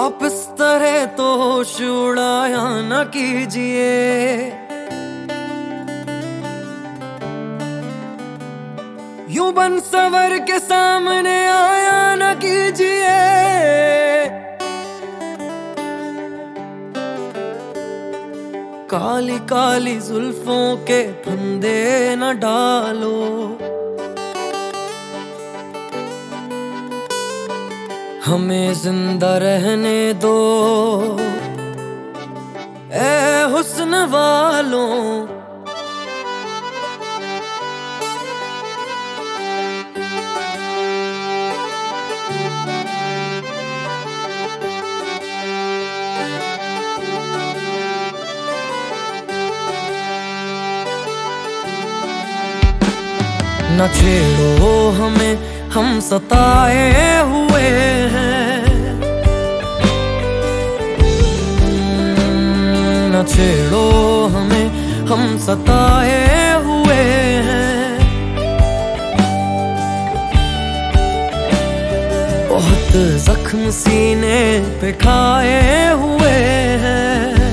आप इस तरह तो होश उड़ाया न कीजिए, यूं बन सवर के सामने आया न कीजिए। काली काली जुल्फों के फंदे न डालो, हमें जिंदा रहने दो ए हुस्न वालों। न छेड़ो हमें, हम सताए हुए हैं। न छेड़ो हमें, हम सताए हुए हैं। बहुत जख्म सीने पे खाए हुए हैं।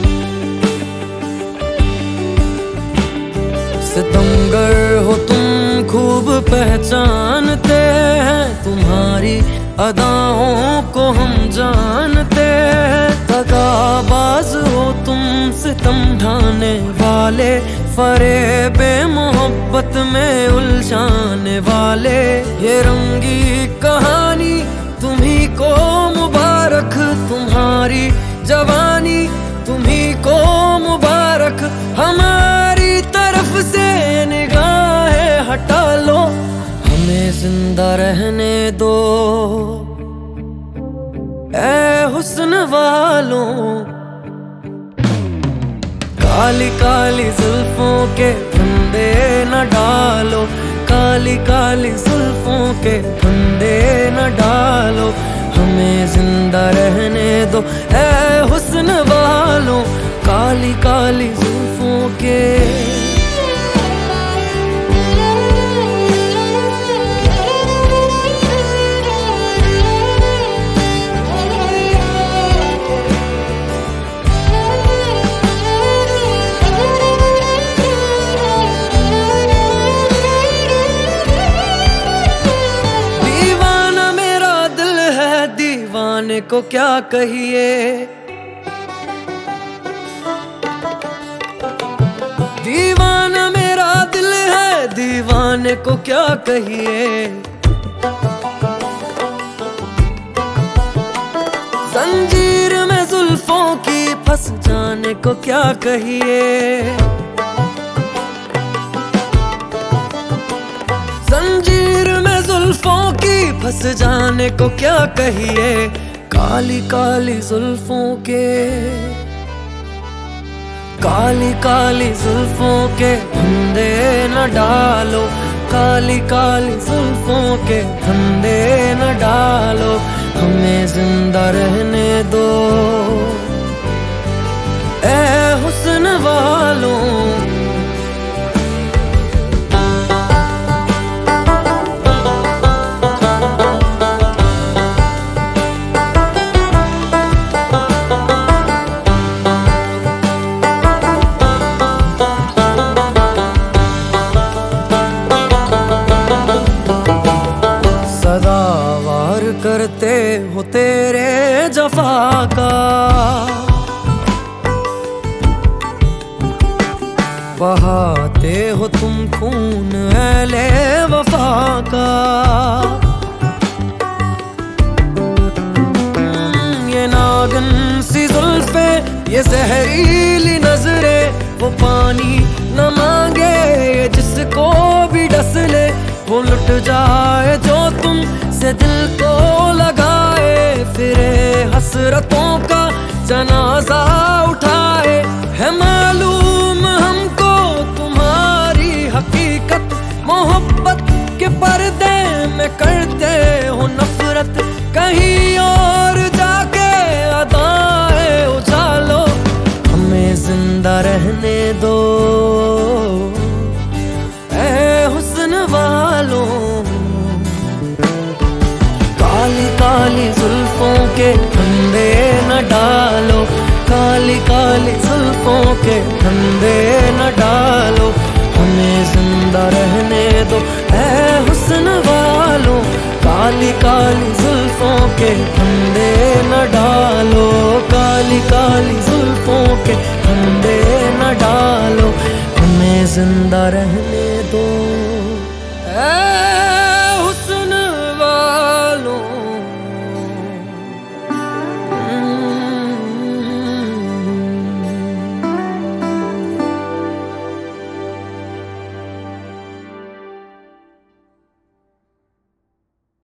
सितमगर हो तुम खूब पहचानते हैं, तुम्हारी अदाओं को हम जानते हैं। दगाबाज हो तुम, सितम ढाने वाले, फरेबे मोहब्बत में उलझाने वाले। ये रंगी कहानी तुम्ही को मुबारक, तुम्हारी जवानी तुम्ही को मुबारक। हमारी तरफ से निगाहें हटा लो, हमें जिंदा रहने दो ए हुस्न वालों। काली काली जुल्फों के फंदे न डालो, काली काली जुल्फों के फंदे न डालो, हमें जिंदा रहने दो ए हुस्न वालों। काली काली जुल्फों के दीवाने को क्या कहिए, दीवाना मेरा दिल है, दीवाने को क्या कहिए। जंजीर में जुल्फों की फंस जाने को क्या कहिए। जंजीर में जुल्फों की फंस जाने को क्या कहिए। काली काली जुल्फों के, काली काली जुल्फों के फंदे न डालो, काली काली जुल्फों के फंदे न डालो, हमें जिंदा रहने दो ए हुस्न वालों। करते हो तेरे जफा का, बहाते हो तुम खून अहले वफा का। ये नागिन सी जुल्फे, ये जहरीली नजरें, वो पानी न मांगे ये जिसको भी डस ले। वो लुट जाए जो तुम से दिल को लगाए, फिरे हसरतों का जनाजा उठाए। है मालूम हमको तुम्हारी हकीकत, मोहब्बत के पर्दे में करते हो नफरत। कहीं और जाके अदाएं उछालो, हमें जिंदा रहने दो ए हुस्न वालों। काली काली जुल्फों के फंदे काली जुल्फों के फंदे न डालो, हमें जिंदा रहने दो ऐ हुस्न वालों। काली काली जुल्फों के फंदे न डालो, काली काली जुल्फों के फंदे न डालो, हमें जिंदा रहने